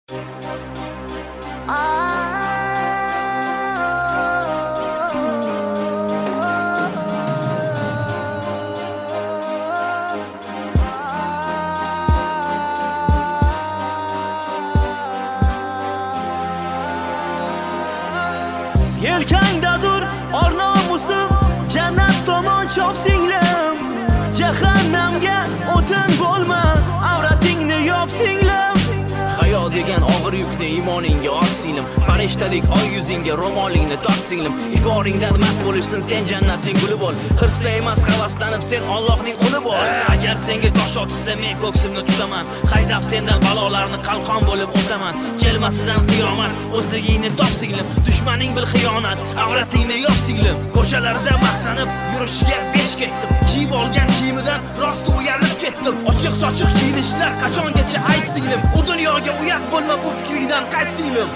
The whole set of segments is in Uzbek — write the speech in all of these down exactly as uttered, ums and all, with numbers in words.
Yelkangdadir or nomusim, jannat tomon chop singlim. Jahannamga o'tin bo'lma, avratingni yop singlim. Hayot degan og'ir yukni iymoningga ort singlim. Farishtadek oy yuzingga ro'molingni tort singlim. Iforingdan mast bo'lishsin, sen jannatning guli bo'l. Hirsda emas havaslanib sen Allohning quli bo'l. Agar senga tosh otsa men ko'ksimni tutaman. Haydab sendan balolarni qalqon bo'lib o'taman. Kelmasidan qiyomat, o'zligingni top singlim. Dushmaning bil xiyonat, avratingni yop singlim. Ko'chalarda maqtanib yurishga besh ketdim. Kiyib olgan kiyimidan rost uyalib ketdim. Ochiq sochiq kiyinishlar qachongacha ayt singlim. U dunyoga uyat bo'lma, bu fikringdan qayt singlim.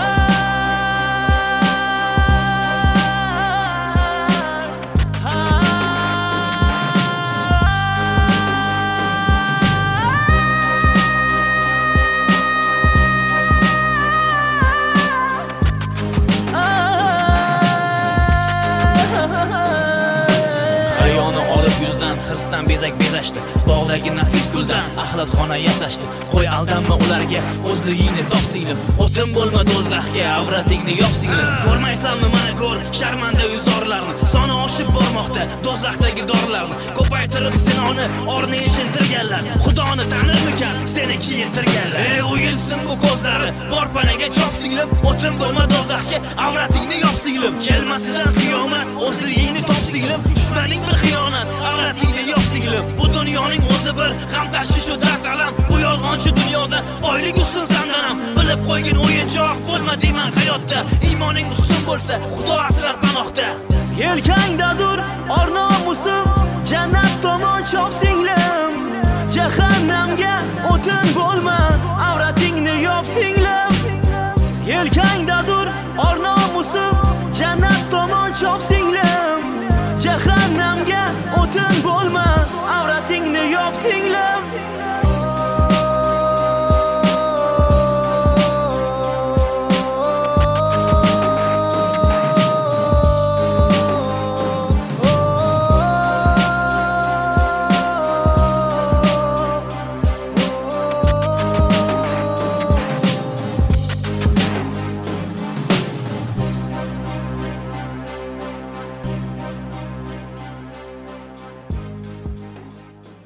Hirsdan bezak bezashdi, bog'dagi nafis guldan axlatxona yasashdi. Qo'y aldanma ularga, o'zligingni top singlim. O'tin bo'lma do'zaxga, avratingni yop singlim. Ko'rmaysanmi mana ko'r sharmanda yuzorlarni, soni oshib bormoqda do'zaxdagi dorlarni. Ko'paytirib sinoni orni yeshintirganlar, Xudoni tanirmikan seni kiyintirganlar. Ey o'yilsin bu ko'zlari, bor panaga chop singlim. O'tin bo'lma do'zaxga, avratingni yop singlim. Kelmasidan qiyomat, o'zligingni top singlim. Dushmaning bir xiyonat, avratingni yop singlim. Bu dunyoning o'zi bir g'am tashvish va dard alam. Bu yolg'onchi dunyoda boylik ustun sandanam. Bilib qo'ygin o'yinchoq bo'lma deyman hayotda. Iymoning ustun bo'lsa, Xudo asrar panohda. Yelkangdadir